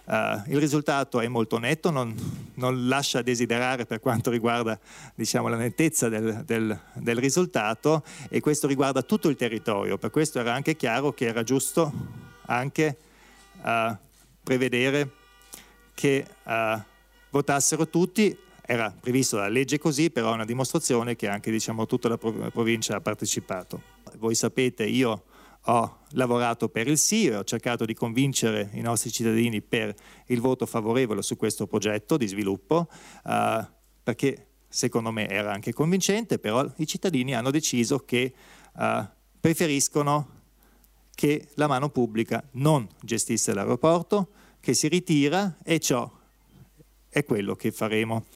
Il risultato è molto netto, non lascia desiderare per quanto riguarda, diciamo, la nettezza del risultato, e questo riguarda tutto il territorio. Per questo era anche chiaro che era giusto anche prevedere che votassero tutti. Era previsto dalla legge così, però è una dimostrazione che anche, diciamo, tutta la provincia ha partecipato. Voi sapete, io ho lavorato per il sì e ho cercato di convincere i nostri cittadini per il voto favorevole su questo progetto di sviluppo, perché secondo me era anche convincente, però i cittadini hanno deciso che preferiscono che la mano pubblica non gestisse l'aeroporto, che si ritira, e ciò è quello che faremo.